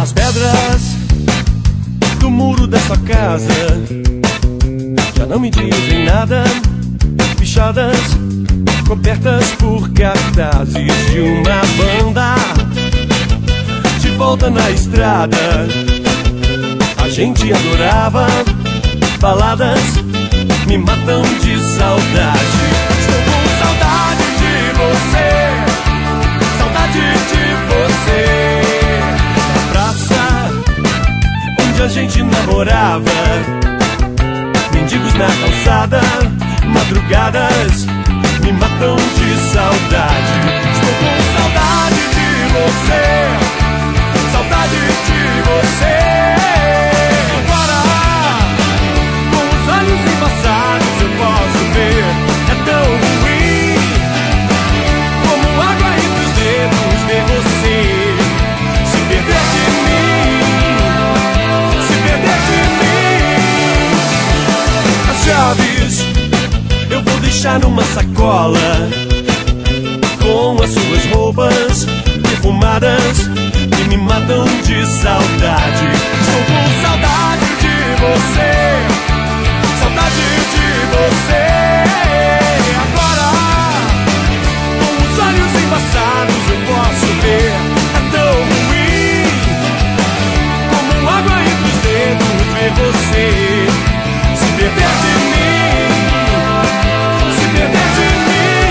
As pedras do muro dessa casa já não me dizem nada, pichadas, cobertas por cartazes de uma banda. De volta na estrada, a gente adorava baladas, me matam de saudade. Estou com saudade de você, saudade de você. Na praça onde a gente namorava, mendigos na calçada, madrugadas me matam de saudade. Estou com saudade de você, saudade de você. Agora, com os olhos embaçados eu posso ver, é tão ruim como água entre os dedos ver você se perder de mim, se perder de mim. As chaves eu vou deixar numa sacola com as suas roupas perfumadas que me matam de saudade. Estou com saudade de você, saudade de você. Agora, com os olhos embaçados eu posso ver, é tão ruim como água entre os dedos ver você se perder de mim, se perder de mim.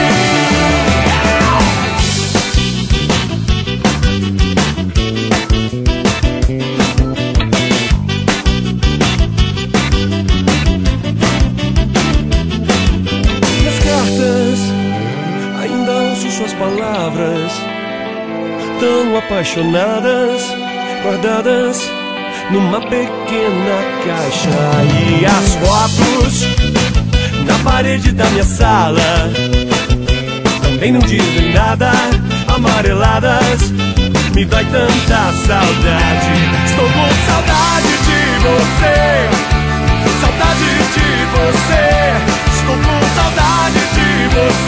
Nas cartas ainda ouço suas palavras tão apaixonadas, guardadas numa pequena caixa. E as fotos na parede da minha sala também não dizem nada, amareladas, me dói tanta saudade. Estou com saudade de você, saudade de você. Estou com saudade de você.